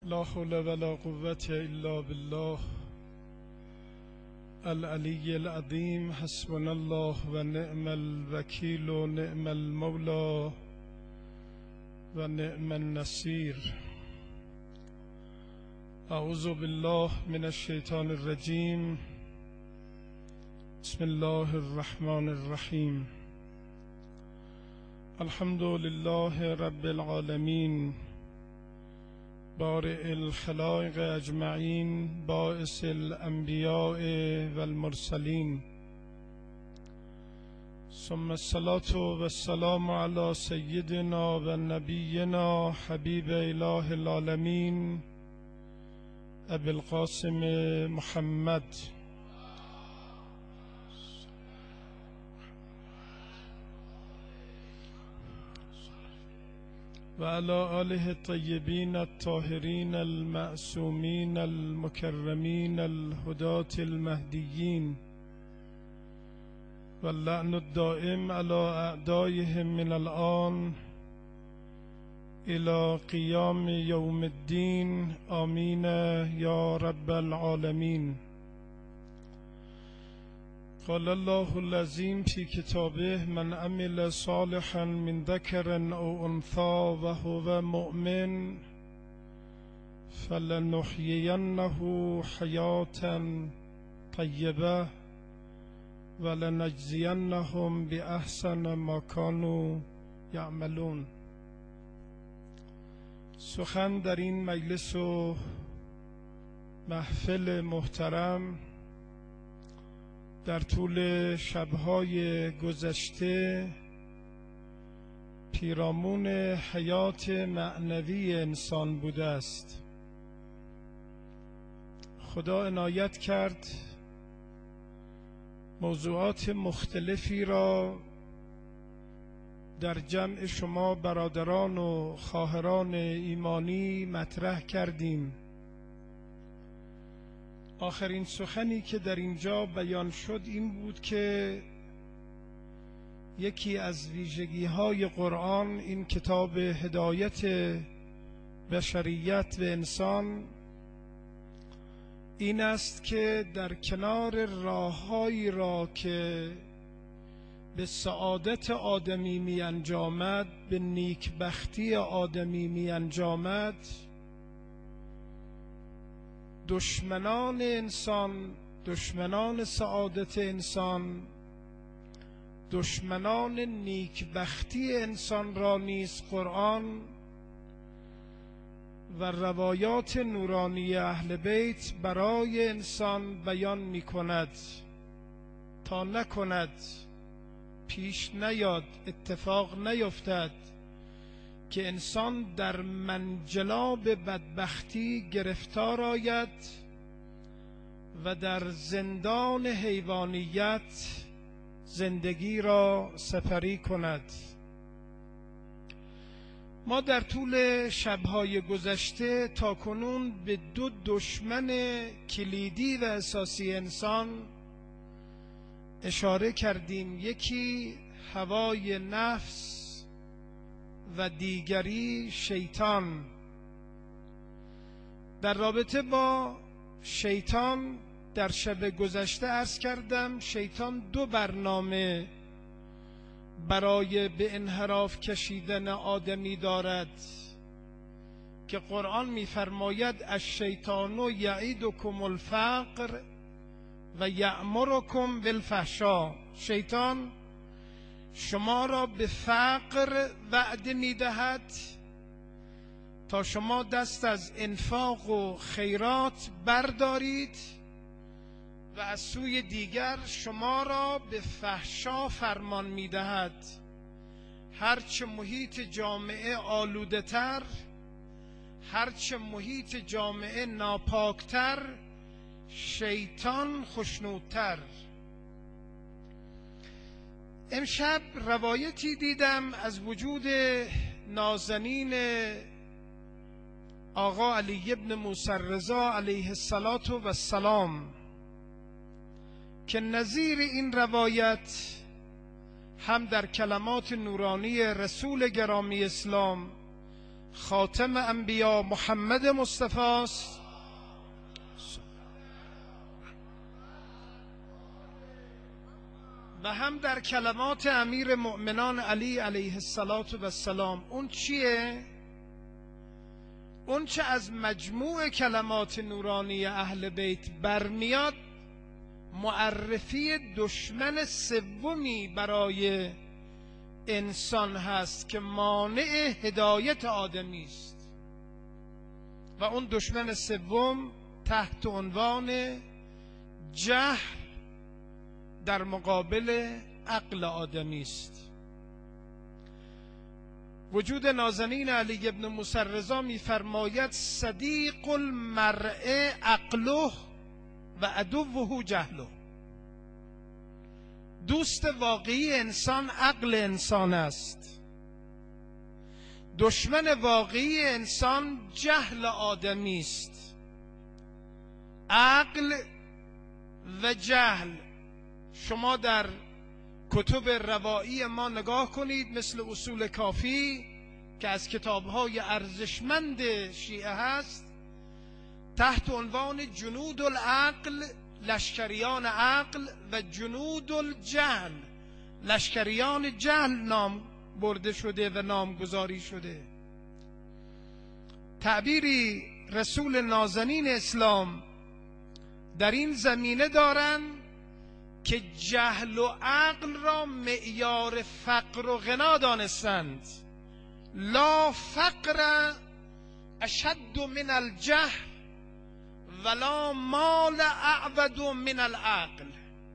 لا حول ولا قوة إلا بالله العلي العظيم. حسبنا الله ونعم الوكيل ونعم المولى ونعم النصير. أعوذ بالله من الشيطان الرجيم. بسم الله الرحمن الرحيم. الحمد لله رب العالمين بارئ الخلائق اجمعین، باعث الانبیاء والمرسلین، ثم الصلاة والسلام على سیدنا و نبینا حبیب اله العالمین ابی القاسم محمد و علی آله الطیبین الطاهرین المعصومین المکرمین الهداة المهدیین و اللعن الدائم علی اعدائهم من الآن الى قیام یوم الدین. آمین یا رب العالمین. قال الله العظيم في كتابه: من عمل صالحا من ذكر أو أنثى وهو مؤمن فلنحيينه حياة طيبة ولنجزينهم بأحسن ما كانوا يعملون. سخن در این مجلس و محفل محترم در طول شب‌های گذشته پیرامون حیات معنوی انسان بوده است. خدا عنایت کرد موضوعات مختلفی را در جمع شما برادران و خواهران ایمانی مطرح کردیم. آخرین سخنی که در اینجا بیان شد این بود که یکی از ویژگی‌های قرآن، این کتاب هدایت بشریت و انسان، این است که در کنار راه‌هایی را که به سعادت آدمی می انجامد، به نیکبختی آدمی می انجامد، دشمنان انسان، دشمنان سعادت انسان، دشمنان نیکبختی انسان را نیز قرآن و روایات نورانی اهل بیت برای انسان بیان می کند تا نکند، پیش نیاد، اتفاق نیفتد که انسان در منجلاب بدبختی گرفتار آید و در زندان حیوانیت زندگی را سپری کند. ما در طول شب‌های گذشته تاکنون به دو دشمن کلیدی و اساسی انسان اشاره کردیم. یکی هوای نفس و دیگری شیطان. در رابطه با شیطان در شب گذشته عرض کردم شیطان دو برنامه برای به انحراف کشیدن آدمی دارد که قرآن می‌فرماید: الشیطان یعیدکم الفقر و یأمرکم بالفحشاء. شیطان شما را به فقر وعده می‌دهد تا شما دست از انفاق و خیرات بردارید و از سوی دیگر شما را به فحشا فرمان می‌دهد. هرچه محیط جامعه آلوده تر، هرچه محیط جامعه ناپاکتر، شیطان خشنودتر. امشب روایتی دیدم از وجود نازنین آقا علی ابن موسی رضا علیه السلام که نظیر این روایت هم در کلمات نورانی رسول گرامی اسلام خاتم انبیا محمد مصطفی است و هم در کلمات امیر مؤمنان علی علیه السلام. اون چیه؟ اون چه از مجموع کلمات نورانی اهل بیت برمیاد معرفی دشمن سومی برای انسان هست که مانع هدایت آدمی است و اون دشمن سوم تحت عنوان جهل در مقابل عقل آدمی است. وجود نازنین علی ابن موسی رضا می‌فرماید صدیق المرء عقله و عدوه جهله. دوست واقعی انسان عقل انسان است، دشمن واقعی انسان جهل آدمی است. عقل و جهل، شما در کتب روایی ما نگاه کنید، مثل اصول کافی که از کتاب‌های ارزشمند شیعه هست، تحت عنوان جنود العقل، لشکریان عقل، و جنود الجهل، لشکریان جهل نام برده شده و نامگذاری شده. تعبیری رسول نازنین اسلام در این زمینه دارند که جهل و عقل را معیار فقر و غنا دانستند. لا فقر اشد من الجهل ولا مال اعبد من العقل.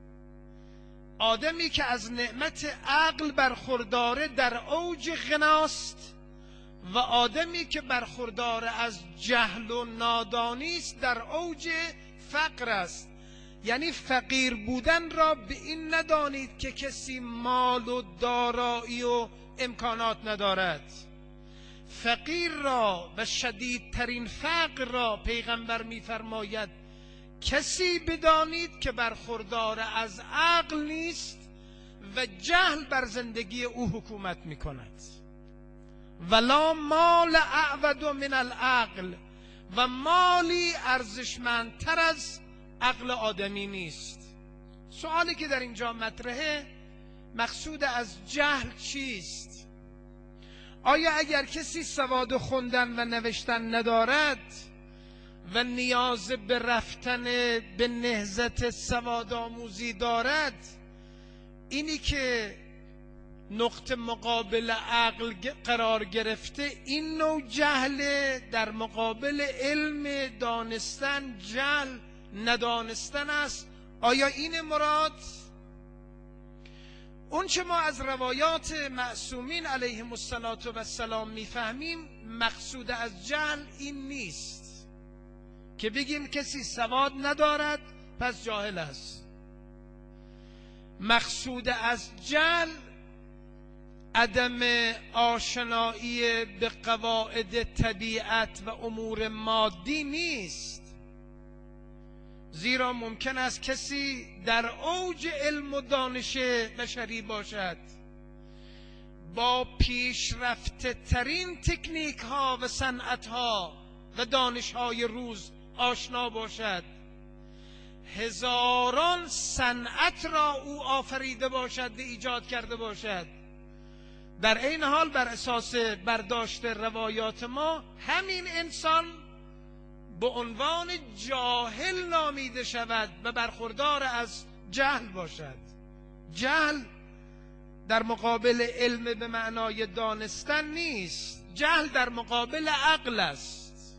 آدمی که از نعمت عقل برخورداره در اوج غناست و آدمی که برخوردار از جهل و نادانی است در اوج فقر است. یعنی فقیر بودن را به این ندانید که کسی مال و دارایی و امکانات ندارد. فقیر را و شدیدترین فقر را پیغمبر می‌فرماید کسی بدانید که برخوردار از عقل نیست و جهل بر زندگی او حکومت می‌کند. ولا مال اعود من العقل، و مالی ارزشمندتر از عقل آدمی نیست. سوالی که در اینجا مطرحه، مقصود از جهل چیست؟ آیا اگر کسی سواد خوندن و نوشتن ندارد و نیاز به رفتن به نهضت سواد آموزی دارد، اینی که نقطه مقابل عقل قرار گرفته این نوع جهل در مقابل علم دانستن جهل ندانستن است؟ آیا این مراد؟ اون چه ما از روایات معصومین علیهم السلام میفهمیم، مقصود از جهل این نیست که بگیم کسی سواد ندارد پس جاهل است. مقصود از جهل عدم آشنایی به قواعد طبیعت و امور مادی نیست، زیرا ممکن است کسی در اوج علم و دانش بشری باشد، با پیشرفته ترین تکنیک ها و صنعت ها و دانش های روز آشنا باشد، هزاران صنعت را او آفریده باشد و ایجاد کرده باشد، در این حال بر اساس برداشت روایات ما همین انسان به عنوان جاهل نامیده شود و برخوردار از جهل باشد. جهل در مقابل علم به معنای دانستن نیست، جهل در مقابل عقل است.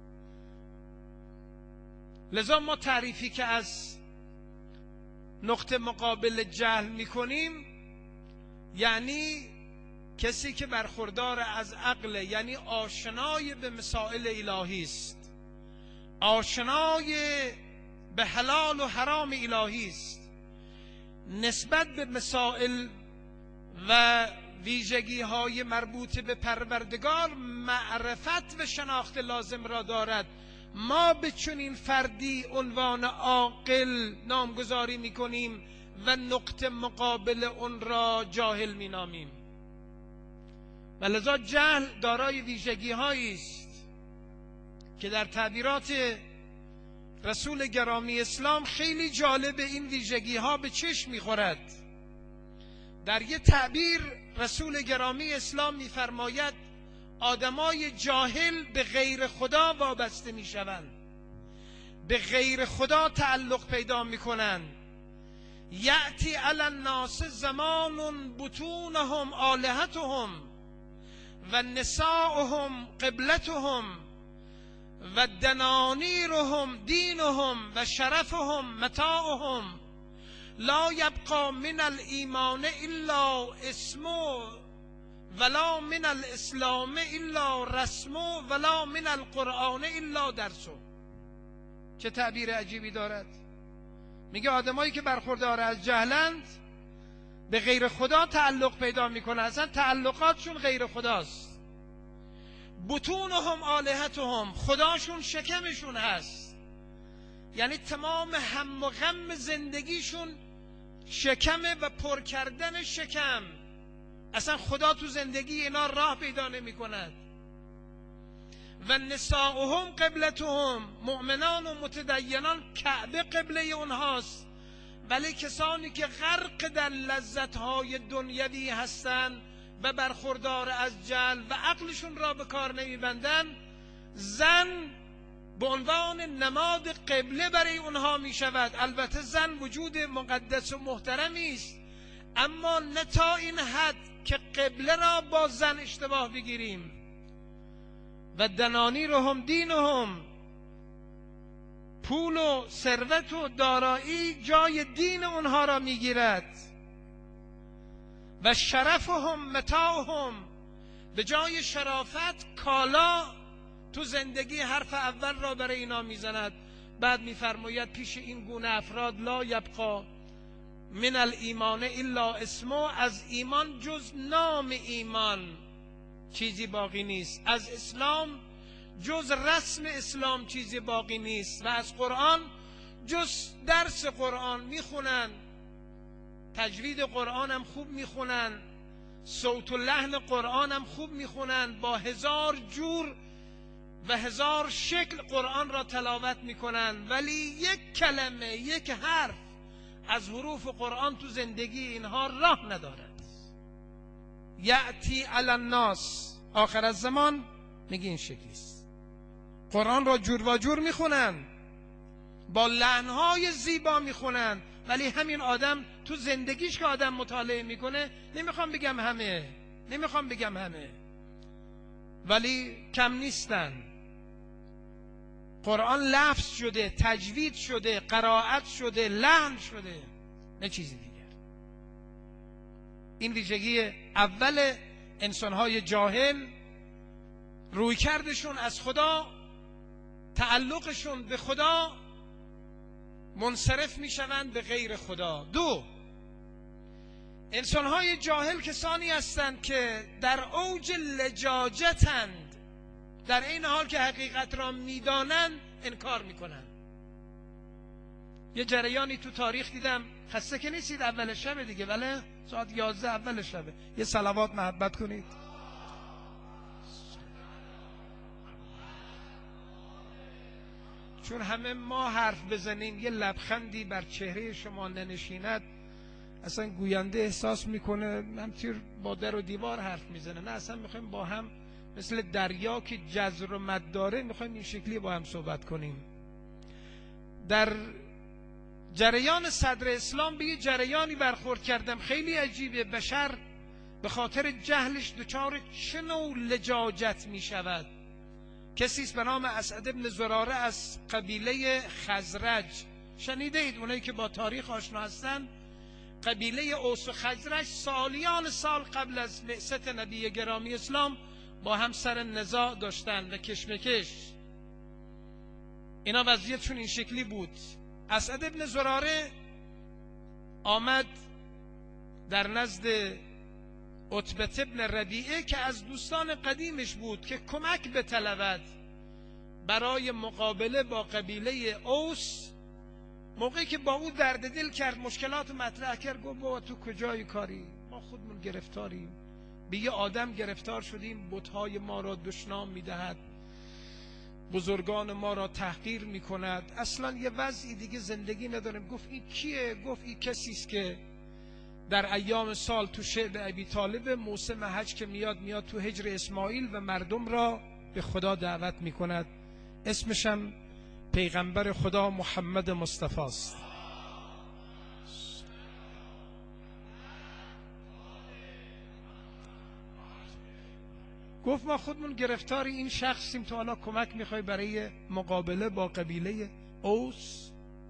لذا ما تعریفی که از نقطه مقابل جهل میکنیم یعنی کسی که برخوردار از عقل، یعنی آشنای به مسائل الهی است، آشنای به حلال و حرام الهی است، نسبت به مسائل و ویژگی های مربوط به پروردگار معرفت و شناخت لازم را دارد. ما به چنین فردی عنوان عاقل نامگذاری میکنیم و نقطه مقابل اون را جاهل مینامیم. و لذا جهل دارای ویژگی هایی است که در تعبیرات رسول گرامی اسلام خیلی جالب این ویژگی ها به چشم میخورد. در یک تعبیر رسول گرامی اسلام میفرماید آدمای جاهل به غیر خدا وابسته میشوند، به غیر خدا تعلق پیدا میکنند. یأتی علی الناس زمان بطونهم آلهتهم و نساؤهم قبلتهم و دنانیرهم دینهم و شرفهم متاعهم لا یبقى من الایمان الا اسمه ولا من الاسلام الا رسمه ولا من القرآن الا درسه. چه تعبیر عجیبی دارد. میگه آدمایی که برخوردار از جهلند به غیر خدا تعلق پیدا میکنه، اصلا تعلقاتشون غیر خداست. بطونهم آلهتهم، خداشون شکمشون هست، یعنی تمام هم و غم زندگیشون شکمه و پر کردن شکم. اصلا خدا تو زندگی اینا راه پیدا نمی کند. و نساؤهم قبلتهم، مؤمنان و متدینان کعبه قبله اونهاست، ولی کسانی که غرق در لذتهای دنیوی هستند و برخوردار از جهل و عقلشون را به کار نمیبندن، زن به عنوان نماد قبله برای اونها می شود. البته زن وجود مقدس و محترمی است، اما نه تا این حد که قبله را با زن اشتباه بگیریم. و دنانیرهم دینهم، پول و ثروت و دارایی جای دین اونها را میگیرد. و شرفهم متاعهم، به جای شرافت کالا تو زندگی حرف اول را برای اینا میزند. بعد میفرماید پیش این گونه افراد لا یبقا من الایمان الا اسمه، از ایمان جز نام ایمان چیزی باقی نیست، از اسلام جز رسم اسلام چیزی باقی نیست، و از قرآن جز درس قرآن میخونن، تجوید قرآن هم خوب میخونن، صوت و لحن قرآن هم خوب میخونن، با هزار جور و هزار شکل قرآن را تلاوت میکنن، ولی یک کلمه، یک حرف از حروف قرآن تو زندگی اینها راه ندارد. یأتی علی الناس، آخر از زمان میگه این شکلیست. قرآن را جور و جور میخونن، با لحنهای زیبا میخونن، ولی همین آدم تو زندگیش که آدم مطالعه میکنه، نمیخوام بگم همه، ولی کم نیستن. قرآن لفظ شده، تجوید شده، قرائت شده، لحن شده، نه چیزی دیگر. این ویژگی اول انسانهای جاهل، رویکردشون از خدا، تعلقشون به خدا، منصرف میشوند به غیر خدا. دو، انسانهای جاهل کسانی هستند که در اوج لجاجتند، در این حال که حقیقت را میدانند انکار میکنند. یه جریانی تو تاریخ دیدم، خسته که نیستید اول شب دیگه، ولی ساعت 11 اول شبه، یه صلوات محبت کنید. چون همه ما حرف بزنیم یه لبخندی بر چهره شما ننشیند، اصلا گوینده احساس میکنه همینطور با در و دیوار حرف میزنه. نه، اصلا میخوایم با هم مثل دریا که جزر و مد داره، میخوایم این شکلی با هم صحبت کنیم. در جریان صدر اسلام به یه جریانی برخورد کردم خیلی عجیبه. بشر به خاطر جهلش دچار چه نوع لجاجت میشود. کسی است به نام اسعد بن زراره از قبیله خزرج، شنیده اید؟ اونایی که با تاریخ آشنا هستن، قبیله اوس و خزرج سالیان سال قبل از بعثت نبی گرامی اسلام با هم سر نزاع داشتن و کشمکش. اینا وضعیتشون این شکلی بود. اسعد بن زراره آمد در نزد عتبه بن ربیعه که از دوستان قدیمش بود که کمک بطلبد برای مقابله با قبیله اوس. موقعی که با او درد دل کرد، مشکلات مطرح کرد، گفت بابا تو کجای کاری؟ ما خودمون گرفتاریم، به یه آدم گرفتار شدیم بت‌های ما را دشنام می‌دهد، بزرگان ما را تحقیر می‌کند، اصلا یه وضعی دیگه زندگی نداریم. گفت این کیه؟ گفت این کسی است که در ایام سال تو شعب ابی طالب موسم حج که میاد تو هجر اسماعیل و مردم را به خدا دعوت می‌کند. اسمشم پیغمبر خدا محمد مصطفی است. گفت ما خودمون گرفتار این شخصیم، تو حالا کمک میخوای برای مقابله با قبیله اوس؟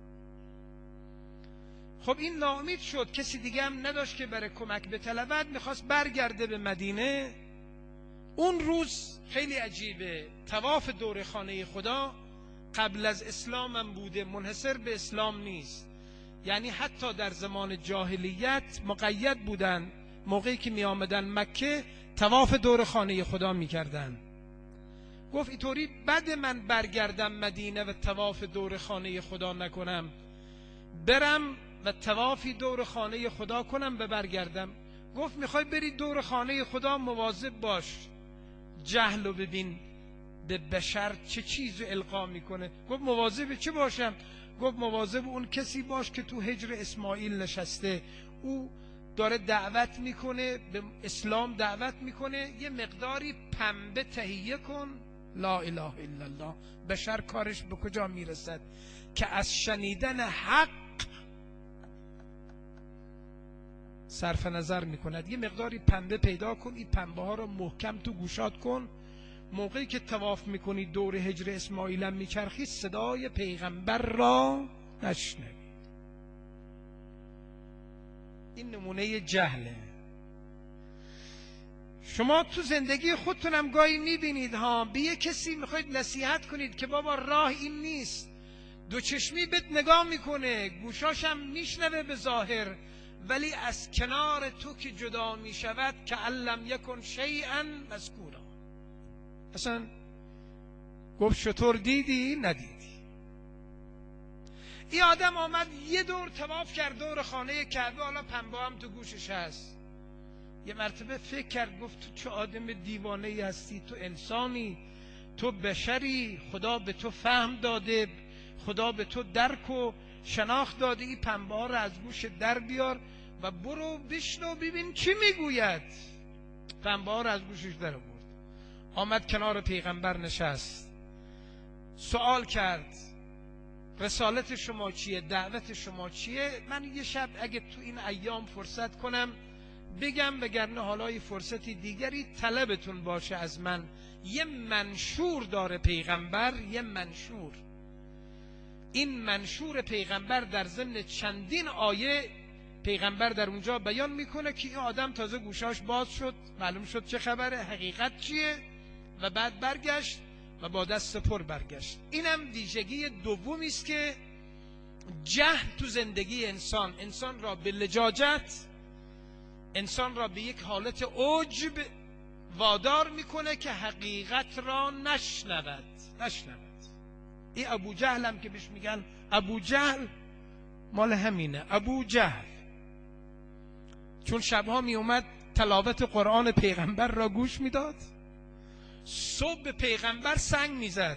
خب این ناامید شد، کسی دیگه هم نداشت که برای کمک بطلبد، میخواست برگرده به مدینه. اون روز خیلی عجیبه، طواف دور خانه خدا قبل از اسلام هم بوده، منحصر به اسلام نیست. یعنی حتی در زمان جاهلیت مقید بودن، موقعی که می آمدن مکه طواف دور خانه خدا می کردن. گفت اینطوری بد من برگردم مدینه و طواف دور خانه خدا نکنم، برم و طوافی دور خانه خدا کنم و برگردم. گفت میخوای بری دور خانه خدا، مواظب باش، جهل رو ببین به بشر چه چیز القا میکنه. گفت مواظب چه باشم؟ گفت مواظب اون کسی باش که تو هجر اسماعیل نشسته، او داره دعوت میکنه به اسلام، دعوت میکنه، یه مقداری پنبه تهیه کن. لا اله الا الله. بشر کارش به کجا میرسد که از شنیدن حق صرف نظر میکند. یه مقداری پنبه پیدا کن، این پنبه ها رو محکم تو گوشات کن، موقعی که طواف میکنی دور هجر اسماعیل هم میچرخی صدای پیغمبر را نشنوی. این نمونه جهله. شما تو زندگی خودتونم گاهی میبینید ها، به یه کسی میخواید نصیحت کنید که بابا راه این نیست، دو چشمی بهت نگاه میکنه، گوشاشم میشنوه به ظاهر، ولی از کنار تو که جدا میشود که علم یکن شیئا مذکورا. اصلا گفت شطور دیدی ندیدی. این آدم آمد یه دور طواف کرد دور خانه کعبه، حالا پنبه هم تو گوشش هست. یه مرتبه فکر کرد، گفت تو چه آدم دیوانه ای هستی، تو انسانی، تو بشری، خدا به تو فهم داده، خدا به تو درک و شناخت داده، این پنبه ها رو از گوش در بیار و برو بشنو ببین چی میگوید. پنبه ها رو از گوشش در آورد، آمد کنار پیغمبر نشست، سوال کرد رسالت شما چیه؟ دعوت شما چیه؟ من یه شب اگه تو این ایام فرصت کنم بگم، وگرنه حالا فرصتی دیگری طلبتون باشه از من. یه منشور داره پیغمبر، یه منشور. این منشور پیغمبر در ضمن چندین آیه پیغمبر در اونجا بیان میکنه که این آدم تازه گوشاش باز شد، معلوم شد چه خبره، حقیقت چیه، و بعد برگشت و با دست پر برگشت. اینم ویژگی دومی است که جهل تو زندگی انسان را به لجاجت، انسان را به یک حالت عجب وادار میکنه که حقیقت را نشنود. این ابو جهل هم که بهش میگن ابو جهل، مال همینه، ابو جهل. چون شبها می اومد تلاوت قرآن پیغمبر را گوش میداد، صبح به پیغمبر سنگ میزد.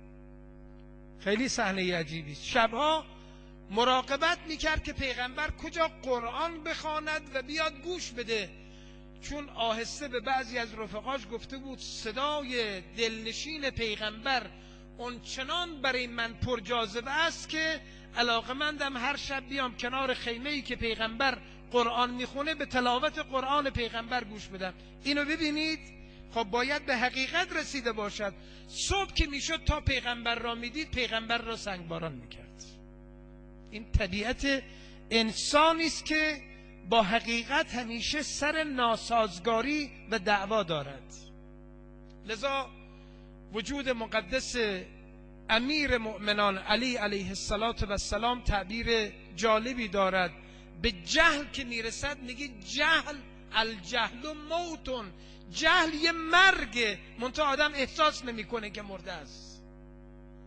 خیلی صحنه عجیبی. شبها مراقبت میکرد که پیغمبر کجا قرآن بخواند و بیاد گوش بده، چون آهسته به بعضی از رفقاش گفته بود صدای دلنشین پیغمبر اون چنان برای من پر جاذبه است که علاقمندم هر شب بیام کنار خیمه‌ای که پیغمبر قرآن میخونه به تلاوت قرآن پیغمبر گوش بدم. اینو ببینید، خب باید به حقیقت رسیده باشد. صبح که میشد تا پیغمبر را میدید، پیغمبر را سنگباران میکرد. این طبیعت انسانی است که با حقیقت همیشه سر ناسازگاری و دعوا دارد. لذا وجود مقدس امیر مؤمنان علی علیه السلام تعبیر جالبی دارد. به جهل که میرسد میگه جهل الجهل موتون، جهل یه مرگه، منتها آدم احساس نمیکنه که مرده است.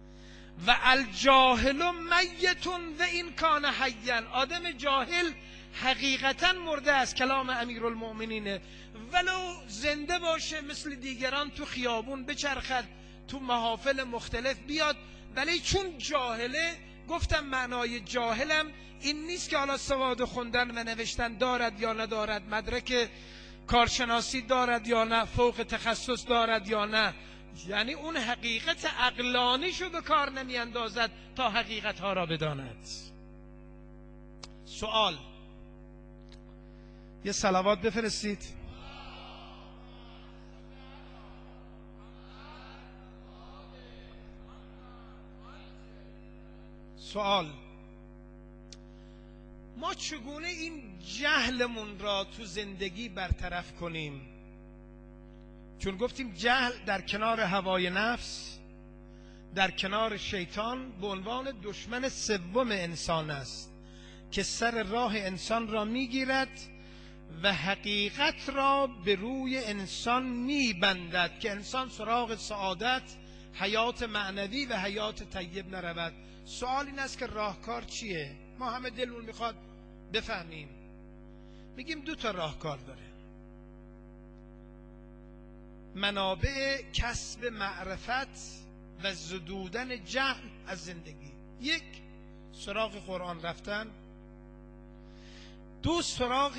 و الجاهل میتون و این کان حیا، آدم جاهل حقیقتا مرده است، کلام امیرالمؤمنینه، ولو زنده باشه مثل دیگران تو خیابون بچرخد، تو محافل مختلف بیاد، ولی چون جاهله، گفتم معنای جاهلم این نیست که حالا سواد خوندن و نوشتن دارد یا ندارد، مدرک کارشناسی دارد یا نه، فوق تخصص دارد یا نه، یعنی اون حقیقت عقلانیشو به کار نمی اندازد تا حقیقت ها را بداند. سوال، یه صلوات بفرستید. سوال، ما چگونه این جهلمون را تو زندگی برطرف کنیم؟ چون گفتیم جهل در کنار هوای نفس، در کنار شیطان، به عنوان دشمن سوم انسان است که سر راه انسان را میگیرد و حقیقت را به روی انسان میبندد که انسان سراغ سعادت، حیات معنوی و حیات طیب نرود. سوال این است که راهکار چیه؟ ما همه دلمون میخواد بفهمیم. میگیم 2 تا راهکار داره. منابع کسب معرفت و زدودن جهل از زندگی. 1 سراغ قرآن رفتن، 2 سراغ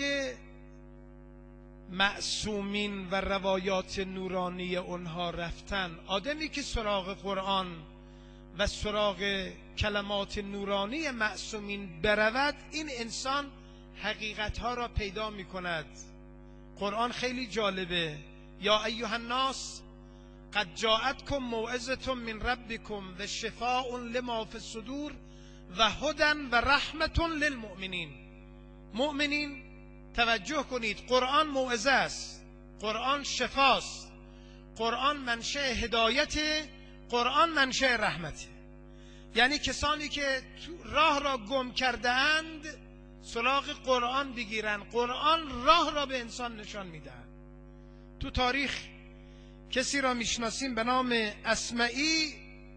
معصومین و روایات نورانی اونها رفتن. آدمی که سراغ قرآن و سراغ کلمات نورانی معصومین برود، این انسان حقیقتها را پیدا می کند. قرآن خیلی جالبه. یا ایها الناس قد جاءتکم موعظة من ربکم و شفاء لما فی الصدور و هدی و رحمة للمؤمنین. مؤمنین توجه کنید، قرآن موعظه است، قرآن شفاست، قرآن منشأ هدایت، قرآن منشأ رحمته. یعنی کسانی که راه را گم کرده اند سراغ قرآن بگیرن، قرآن راه را به انسان نشان میدهد. تو تاریخ کسی را میشناسیم به نام اسمعی.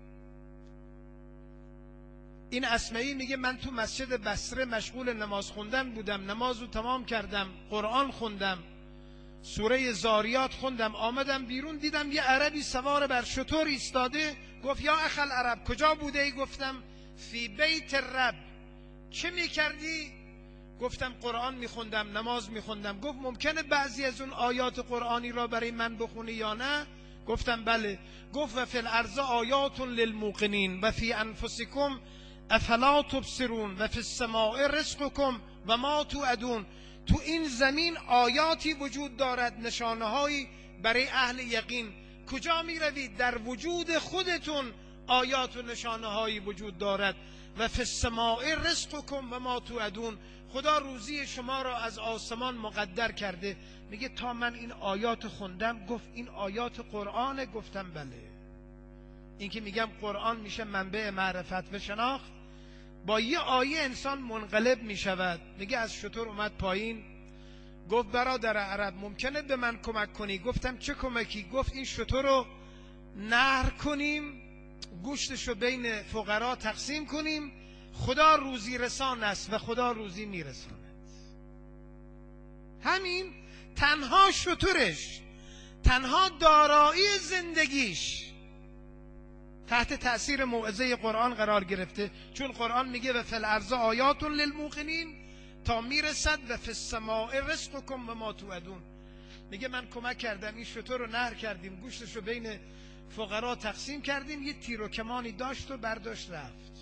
این اسمعی میگه من تو مسجد بصره مشغول نماز خوندن بودم، نماز رو تمام کردم، قرآن خوندم، سوره زاریات خوندم، آمدم بیرون دیدم یه عربی سوار بر شتر ایستاده. گفت یا اخل عرب، کجا بوده ای؟ گفتم فی بیت الرب. چه میکردی؟ گفتم قرآن میخوندم، نماز میخوندم. گفت ممکنه بعضی از اون آیات قرآنی را برای من بخونی یا نه؟ گفتم بله. گفت و فی الارض آیات للموقنین و فی انفسکم افلا تبصرون و فی السماء رزقکم و ما توعدون. تو این زمین آیاتی وجود دارد، نشانه‌هایی برای اهل یقین. کجا می روید؟ در وجود خودتون آیات و نشانه‌هایی وجود دارد. و فی السماء رزقکم و ما توعدون، خدا روزی شما را از آسمان مقدر کرده. میگه تا من این آیات خوندم. گفت این آیات قرآنه؟ گفتم بله. این که میگم قرآن میشه منبع معرفت و شناخت. با یه آیه انسان منقلب میشود. میگه از شتر اومد پایین، گفت برادر عرب ممکنه به من کمک کنی؟ گفتم چه کمکی؟ گفت این شتر رو نهر کنیم، گوشتشو بین فقرا تقسیم کنیم، خدا روزی رسان است و خدا روزی میرساند. همین تنها شترش، تنها دارایی زندگیش تحت تأثیر موعظه قرآن قرار گرفته. چون قرآن میگه و فی الارض آیات للموقنین تا میرسد و فی السماء رزقکم و ما توعدون. میگه من کمک کردم، این شتر رو نهر کردیم، گوشتش رو بین فقرا تقسیم کردیم، یه تیر و کمانی داشت و برداشت رفت.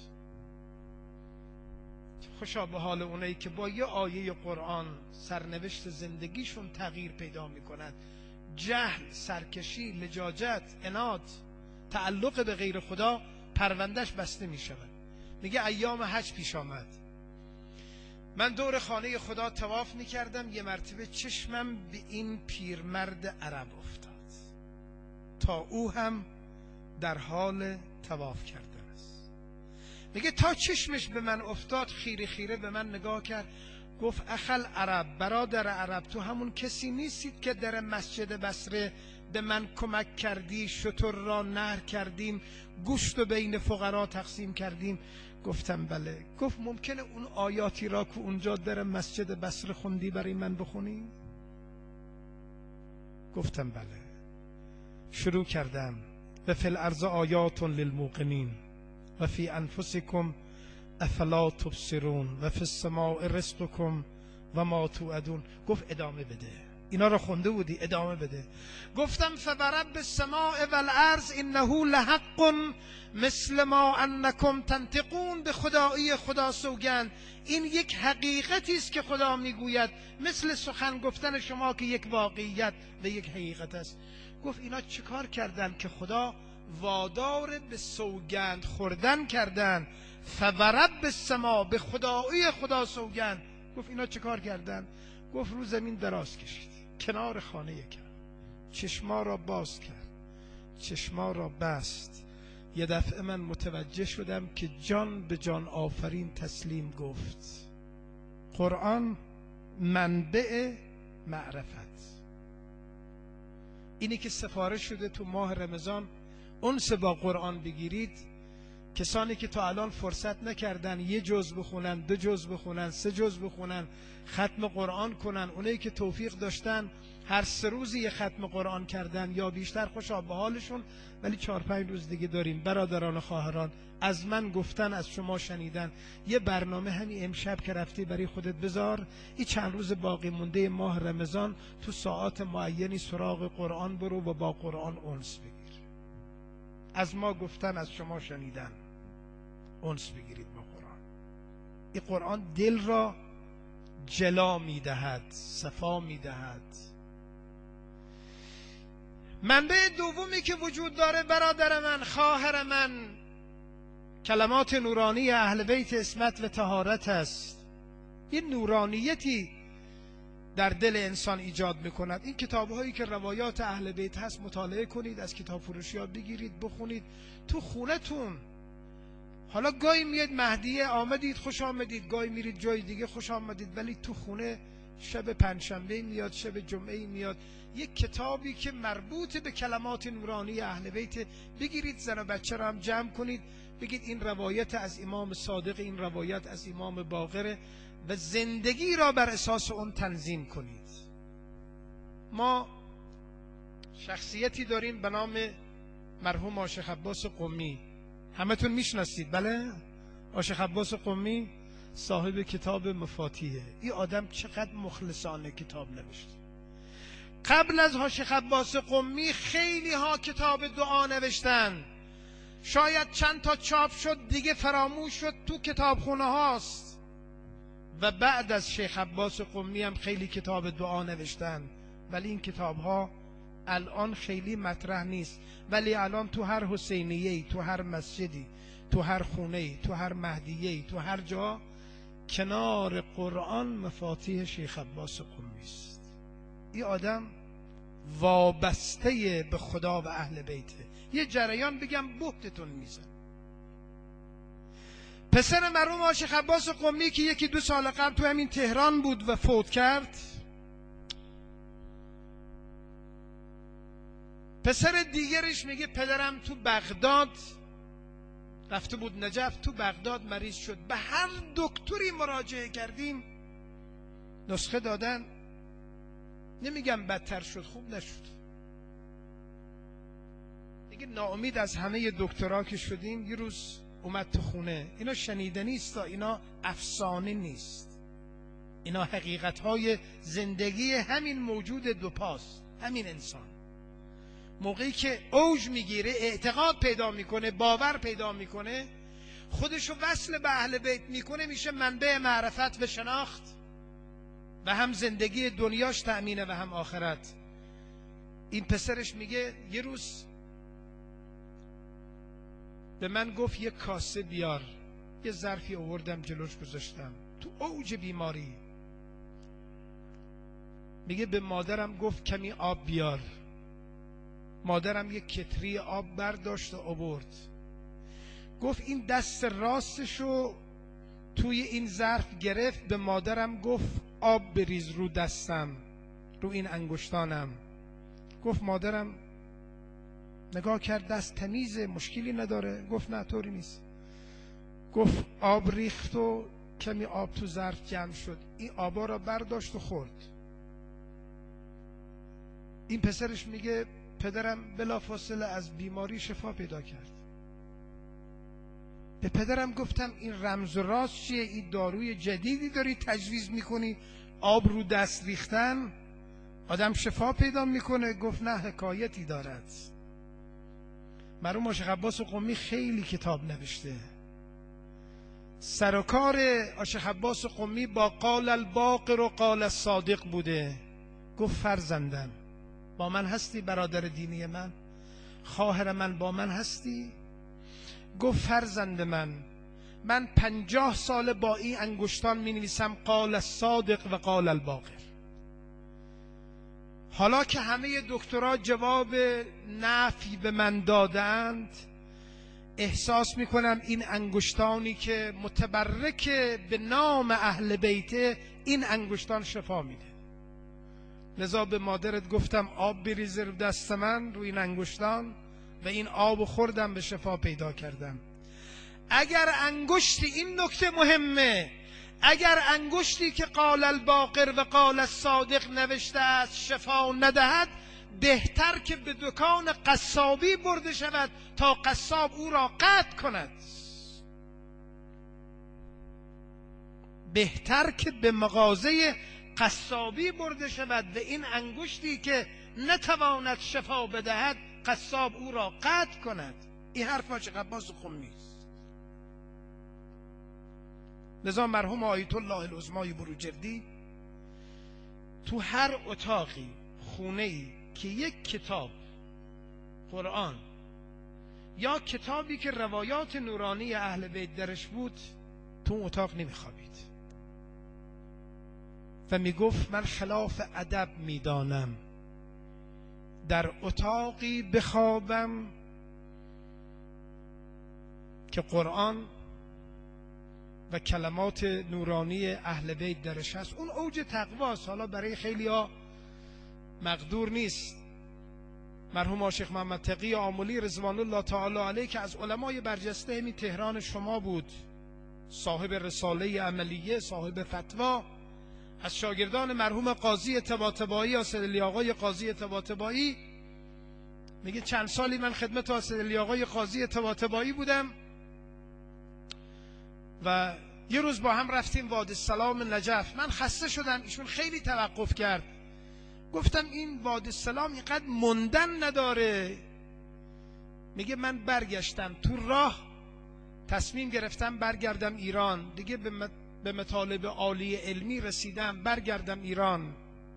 خوشا به حال اونایی که با یه آیه قرآن سرنوشت زندگیشون تغییر پیدا میکند. جهل، سرکشی، لجاجت، عناد، تعلق به غیر خدا پروندهش بسته میشود. میگه ایام حج پیش آمد، من دور خانه خدا طواف میکردم، یه مرتبه چشمم به این پیرمرد عرب افتاد، تا او هم در حال طواف کردن است. میگه تا چشمش به من افتاد خیره خیره به من نگاه کرد، گفت اخل عرب، برادر عرب، تو همون کسی نیستید که در مسجد بصره به من کمک کردی، شتر را نهر کردیم، گوشت و بین فقرا تقسیم کردیم. گفتم بله. گفت ممکنه اون آیاتی را که اونجا در مسجد بصره خوندی برای من بخونی؟ گفتم بله. شروع کردم و فی الارض آیات للموقنین و فی انفسکم افلا تبصرون و فی السماء رزقکم و ما توعدون. گفت ادامه بده. اینا رو خونده بودی؟ ادامه بده. گفتم فورب السماء والارض انه لحق مثل ما انکم تنطقون. به خدایی خدا سوگند این یک حقیقتی است که خدا میگوید، مثل سخن گفتن شما که یک واقعیت و یک حقیقت است. گفت اینا چیکار کردن که خدا وادار به سوگند خوردن کردن؟ فورب السماء، به خدایی خدا سوگند. گفت اینا چیکار کردن؟ گفت رو زمین دراز کشید کنار خانه کرد، چشما را باز کرد، چشما را بست. یه دفعه من متوجه شدم که جان به جان آفرین تسلیم گفت. قرآن منبع معرفت. اینی که سفارش شده تو ماه رمضان انس با قرآن بگیرید. کسانی که تا الان فرصت نکردن یه جز بخونن، 2 جز بخونن، 3 جز بخونن، ختم قرآن کنن، اونایی که توفیق داشتن هر 3 روزی یه ختم قرآن کردن یا بیشتر، خوشا به حالشون. ولی 4-5 روز دیگه داریم. برادران و خواهران، از من گفتن، از شما شنیدن. یه برنامه همین امشب که رفتی برای خودت بذار. این چند روز باقی مونده ماه رمضان تو ساعات معینی سراغ قرآن برو و با قرآن انس بگیر. از ما گفتن، از شما شنیدن. انس بگیرید با قرآن. این قرآن دل را جلا میدهد، صفا میدهد. منبع دومی که وجود داره برادر من، خواهر من، کلمات نورانی اهل بیت عصمت و طهارت است. این نورانیتی در دل انسان ایجاد میکند. این کتاب‌هایی که روایات اهل بیت هست مطالعه کنید، از کتاب فروشی‌ها بگیرید بخونید تو خونتون. حالا گاهی میاد مهدیه آمدید خوش آمدید، گاهی میرید جای دیگه خوش آمدید، ولی تو خونه شب پنجشنبه میاد، شب جمعه میاد، یک کتابی که مربوط به کلمات نورانی اهل بیت بگیرید. زن و بچه را هم جمع کنید، بگید این روایت از امام صادق، این روایت از امام باقره و زندگی را بر اساس اون تنظیم کنید. ما شخصیتی داریم به نام مرحوم عاشق عباس قمی. همتون میشناسید بله؟ عاشق عباس قمی صاحب کتاب مفاتیحه. این آدم چقدر مخلصانه کتاب نوشت. قبل از عاشق عباس قمی خیلی ها کتاب دعا نوشتن، شاید چند تا چاپ شد دیگه فراموش شد، تو کتابخونه هاست. و بعد از شیخ عباس قمی هم خیلی کتاب دعا نوشتن، ولی این کتاب ها الان خیلی مطرح نیست. ولی الان تو هر حسینیه‌ای، تو هر مسجدی، تو هر خونه‌ای، تو هر مهدیه‌ای، تو هر جا کنار قرآن مفاتیح شیخ عباس قمی است. این آدم وابسته به خدا و اهل بیته. یه جریان بگم بهتتون میزن. پسر مرحوم عاشق عباس قمی که 1-2 سال قبل تو همین تهران بود و فوت کرد، پسر دیگرش میگه پدرم تو بغداد رفته بود نجف، تو بغداد مریض شد، به هر دکتری مراجعه کردیم نسخه دادن، نمیگم بدتر شد، خوب نشد. دیگه ناامید از همه دکترها که شدیم، یه روز اومد تو خونه. اینا شنیدنی است، اینا افسانه نیست، اینا حقیقت‌های زندگی همین موجود دوپاست، همین انسان. موقعی که اوج میگیره، اعتقاد پیدا میکنه، باور پیدا میکنه، خودشو وصل به اهل بیت میکنه، میشه منبع معرفت و شناخت و هم زندگی دنیاش تأمینه و هم آخرت. این پسرش میگه یه روز به من گفت یک کاسه بیار، یه ظرفی آوردم جلوش گذاشتم تو اوج بیماری. میگه به مادرم گفت کمی آب بیار، مادرم یک کتری آب برداشت و آورد. گفت این دست راستشو توی این ظرف گرفت، به مادرم گفت آب بریز رو دستم، رو این انگشتانم. گفت مادرم نگاه کرد، دست تمیزه، مشکلی نداره. گفت نه طوری نیست. گفت آب ریخت و کمی آب تو ظرف جمع شد، این آبا را برداشت و خورد. این پسرش میگه پدرم بلافاصله از بیماری شفا پیدا کرد. به پدرم گفتم این رمز و راز چیه؟ این داروی جدیدی داری تجویز میکنی، آب رو دست ریختن آدم شفا پیدا میکنه؟ گفت نه، حکایتی دارد. مرحوم شیخ عباس قمی خیلی کتاب نوشته. سر و کار شیخ عباس قمی با قال الباقر و قال الصادق بوده. گفت فرزندم با من هستی؟ برادر دینی من، خواهر من با من هستی؟ گفت فرزند من 50 سال با این انگشتان می نویسم قال الصادق و قال الباقر. حالا که همه دکترها جواب نفی به من دادند، احساس می کنم این انگشتانی که متبرک به نام اهل بیت، این انگشتان شفا میده. لذا به مادرت گفتم آب بریزه رو دست من، رو این انگشتان، و این آب خوردم به شفا پیدا کردم. اگر انگشتی، این نکته مهمه، اگر انگشتی که قال الباقر و قال الصادق نوشته است شفا ندهد، بهتر که به دکان قصابی برده شود تا قصاب او را قطع کند. بهتر که به مغازه قصابی برده شود و این انگشتی که نتواند شفا بدهد قصاب او را قطع کند. این حرف شیخ عباس قمی است. لذا مرحوم آیت الله العظمای بروجردی تو هر اتاقی، خونه‌ای که یک کتاب قرآن یا کتابی که روایات نورانی اهل بیت درش بود، تو اتاق نمیخوابید و میگفت من خلاف ادب میدانم در اتاقی بخوابم که قرآن و کلمات نورانی اهل بیت درش هست. اون اوج تقواست. حالا برای خیلی ها مقدور نیست. مرحوم شیخ محمد تقی آملی رضوان الله تعالی علیه که از علمای برجسته همین تهران شما بود، صاحب رساله عملیه، صاحب فتوا، از شاگردان مرحوم قاضی طباطبایی اسدعلی آقای قاضی طباطبایی، میگه چند سالی من خدمت اسدعلی آقای قاضی طباطبایی بودم و یه روز با هم رفتیم وادی السلام نجف. من خسته شدم، ایشون خیلی توقف کرد. گفتم این وادی السلام اینقدر موندن نداره. میگه من برگشتم، تو راه تصمیم گرفتم برگردم ایران، دیگه به مطالب عالی علمی رسیدم، برگردم ایران.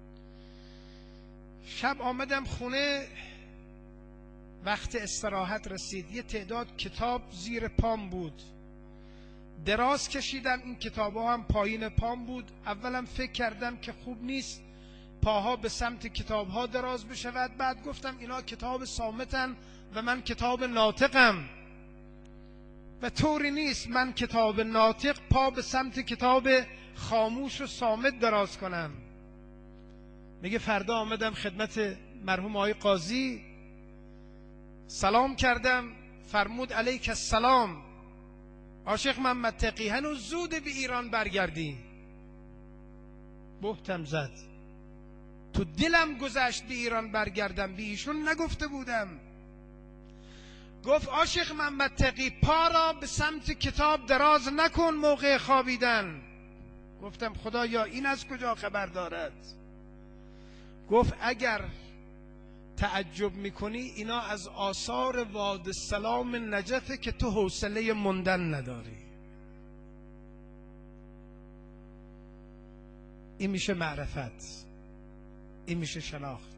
شب آمدم خونه، وقت استراحت رسید، یه تعداد کتاب زیر پام بود، دراز کشیدم، این کتاب ها هم پایین پام بود. اولم فکر کردم که خوب نیست پاها به سمت کتاب ها دراز بشود، بعد گفتم اینا کتاب صامتن و من کتاب ناطقم و طوری نیست من کتاب ناطق پا به سمت کتاب خاموش و صامت دراز کنم. میگه فردا آمدم خدمت مرحوم آقای قاضی، سلام کردم، فرمود علیک السلام، عاشق محمد تقی هنوز زود به ایران برگردی. بهتم زد، تو دلم گذشت به ایران برگردم، به ایشون نگفته بودم. گفت عاشق محمد تقی پا را به سمت کتاب دراز نکن موقع خوابیدن. گفتم خدایا این از کجا خبر دارد؟ گفت اگر تعجب میکنی اینا از آثار وادی السلام نجفه که تو حوصله موندن نداری. این میشه معرفت، این میشه شناخت.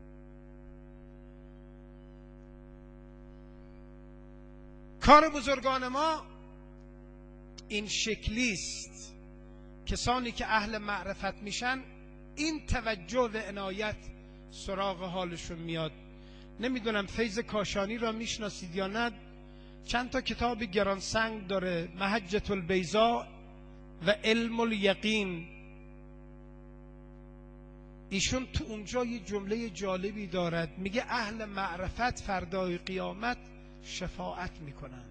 کار بزرگان ما این شکلیست. کسانی که اهل معرفت میشن این توجه و عنایت سراغ حالشون میاد. نمیدونم فیض کاشانی را میشناسید یا نه، چند تا کتاب گرانسنگ داره، محجة البیضاء و علم الیقین. ایشون تو اونجا یه جمله جالبی دارد، میگه اهل معرفت فردای قیامت شفاعت میکنند.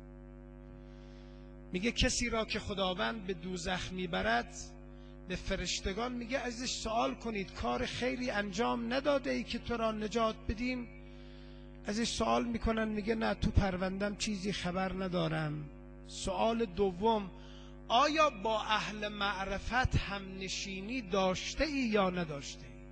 میگه کسی را که خداوند به دوزخ میبرد به فرشتگان میگه ازش سوال کنید کار خیری انجام نداده ای که تو را نجات بدیم؟ ازش سوال میکنن، میگه نه تو پروندم چیزی خبر ندارم. سوال دوم، آیا با اهل معرفت هم نشینی داشته ای یا نداشته ای؟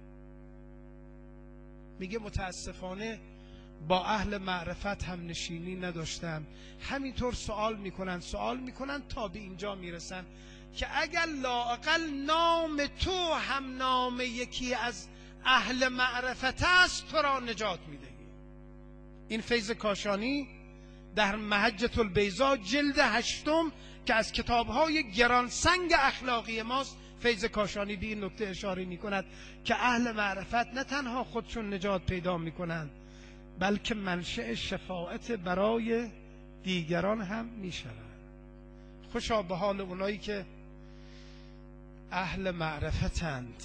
میگه متاسفانه با اهل معرفت هم نشینی نداشتم. همینطور سوال میکنن تا به اینجا میرسن که اگر لااقل نام تو هم نام یکی از اهل معرفت است تو را نجات میدهی. این فیض کاشانی در محجة البیضا جلد 8 که از کتاب‌های گرانسنگ اخلاقی ماست، فیض کاشانی به این نکته اشاره می‌کند که اهل معرفت نه تنها خودشون نجات پیدا می‌کنند بلکه منشأ شفاعت برای دیگران هم می‌شوند. خوشا به حال اونایی که اهل معرفتند.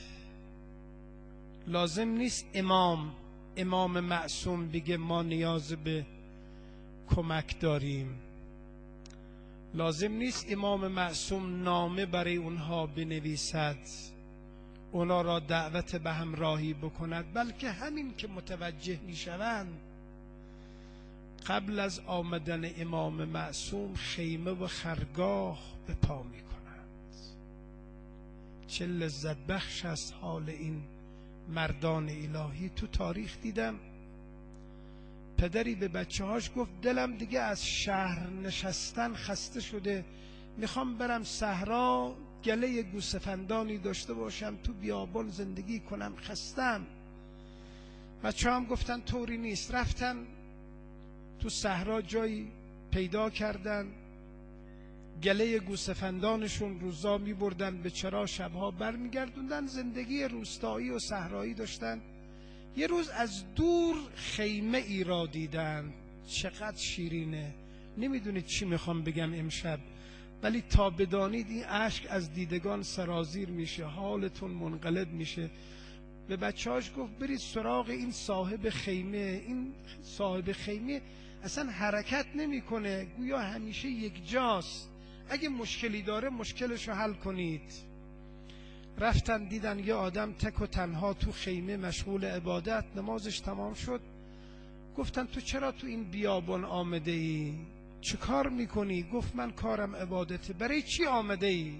لازم نیست امام معصوم بگه ما نیاز به کمک داریم. لازم نیست امام معصوم نامه برای اونها بنویسد، اونا را دعوت به همراهی بکند، بلکه همین که متوجه میشوند قبل از آمدن امام معصوم خیمه و خرگاه به پا میکنند. چه لذت بخش است حال این مردان الهی. تو تاریخ دیدم پدری به بچه‌هاش گفت دلم دیگه از شهر نشستن خسته شده، میخوام برم صحرا گله گوسفندانی داشته باشم، تو بیابان زندگی کنم، خستم. بچه‌ها هم گفتن طوری نیست. رفتن تو صحرا جایی پیدا کردن، گله گوسفندانشون روزا میبردن به چرا، شبها برمیگردوندن، زندگی روستایی و صحرایی داشتن. یه روز از دور خیمه ای را دیدن، چقدر شیرینه. نمیدونید چی میخوام بگم امشب، ولی تا بدانید این اشک از دیدگان سرازیر میشه، حالتون منقلب میشه. به بچه‌هاش گفت برید سراغ این صاحب خیمه. این صاحب خیمه اصلا حرکت نمیکنه، گویا همیشه یک جاست، اگه مشکلی داره مشکلشو حل کنید. رفتن دیدن یه آدم تک و تنها تو خیمه مشغول عبادت، نمازش تمام شد. گفتن تو چرا تو این بیابان آمده ای؟ چه کار میکنی؟ گفت من کارم عبادته. برای چی آمده ای؟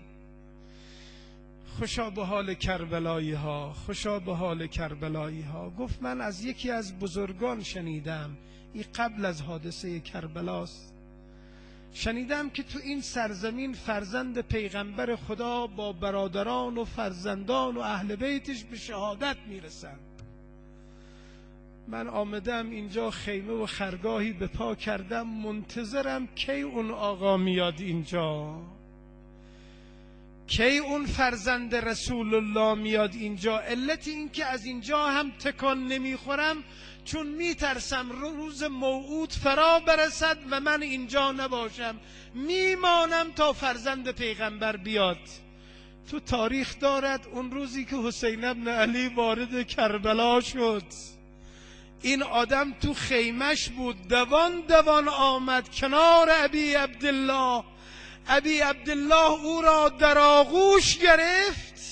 خوشا به حال کربلایی ها، خوشا به حال کربلایی ها. گفت من از یکی از بزرگان شنیدم، این قبل از حادثه کربلاست، شنیدم که تو این سرزمین فرزند پیغمبر خدا با برادران و فرزندان و اهل بیتش به شهادت میرسن. من آمدم اینجا خیمه و خرگاهی به پا کردم، منتظرم کی اون آقا میاد اینجا، کی اون فرزند رسول الله میاد اینجا. علت این که از اینجا هم تکان نمیخورم چون میترسم روز موعود فرا برسد و من اینجا نباشم، میمانم تا فرزند پیغمبر بیاد. تو تاریخ دارد اون روزی که حسین ابن علی وارد کربلا شد، این آدم تو خیمش بود، دوان دوان آمد کنار ابی عبدالله. ابی عبدالله او را در آغوش گرفت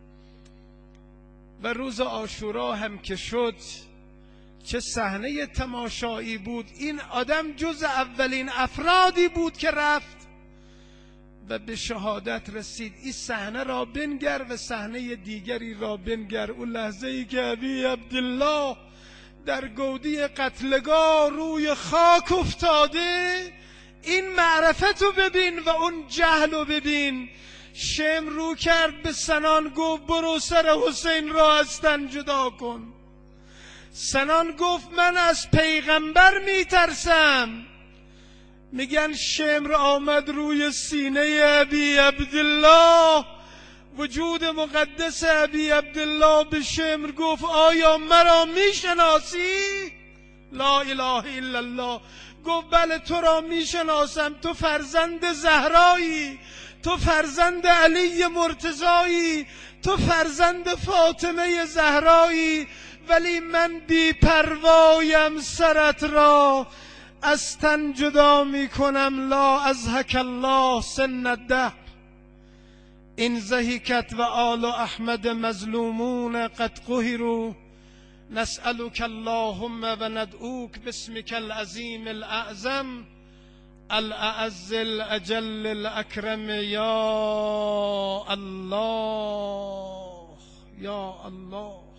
و روز عاشورا هم که شد چه صحنه تماشایی بود. این آدم جز اولین افرادی بود که رفت و به شهادت رسید. این صحنه را بنگر و صحنه دیگری را بنگر. اون لحظه ای که ابی عبدالله در گودی قتلگاه روی خاک افتاده، این معرفت رو ببین و اون جهل رو ببین. شم رو کرد به سنان گفت برو سر حسین را از تن جدا کن. سنان گفت من از پیغمبر میترسم. میگن شمر آمد روی سینه ابی عبدالله، وجود مقدس ابی عبدالله به شمر گفت آیا مرا میشناسی؟ لا اله الا الله. گفت بله تو را میشناسم، تو فرزند زهرایی، تو فرزند علی مرتضایی، تو فرزند فاطمه زهرایی، ولی من بی پروایم سرت را از تن جدا می کنم. لا ازهک الله سن الدهر این زهیکت و آل احمد مظلومون قد قهروا نسألك اللهم و ندعوک باسمك العظیم الاعظم الاعز الاجل الاکرم یا الله یا الله.